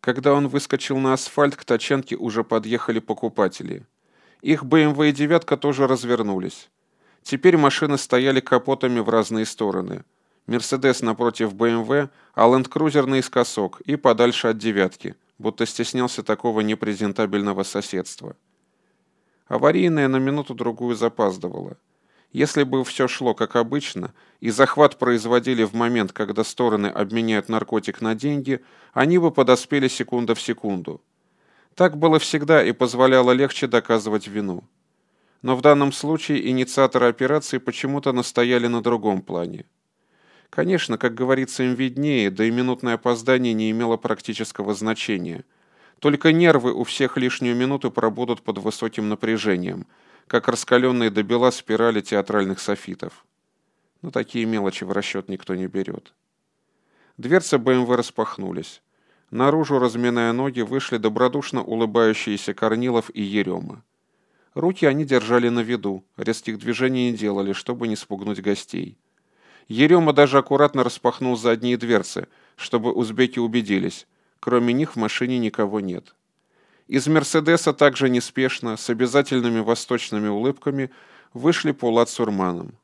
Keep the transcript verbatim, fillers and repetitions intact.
Когда он выскочил на асфальт, к тачанке уже подъехали покупатели. Их бэ эм вэ и «девятка» тоже развернулись. Теперь машины стояли капотами в разные стороны. «Мерседес» напротив бэ эм вэ, а «Ленд-крузер» наискосок и подальше от «девятки», будто стеснялся такого непрезентабельного соседства. Аварийная на минуту-другую запаздывала. Если бы все шло как обычно, и захват производили в момент, когда стороны обменяют наркотик на деньги, они бы подоспели секунда в секунду. Так было всегда и позволяло легче доказывать вину. Но в данном случае инициаторы операции почему-то настояли на другом плане. Конечно, как говорится, им виднее, да и минутное опоздание не имело практического значения. Только нервы у всех лишнюю минуту пробудут под высоким напряжением, как раскаленные до бела спирали театральных софитов. Но такие мелочи в расчет никто не берет. Дверцы бэ эм вэ распахнулись. Наружу, разминая ноги, вышли добродушно улыбающиеся Корнилов и Ерема. Руки они держали на виду, резких движений не делали, чтобы не спугнуть гостей. Ерема даже аккуратно распахнул задние дверцы, чтобы узбеки убедились, кроме них в машине никого нет. Из «Мерседеса» также неспешно, с обязательными восточными улыбками, вышли Пулат с Урманом.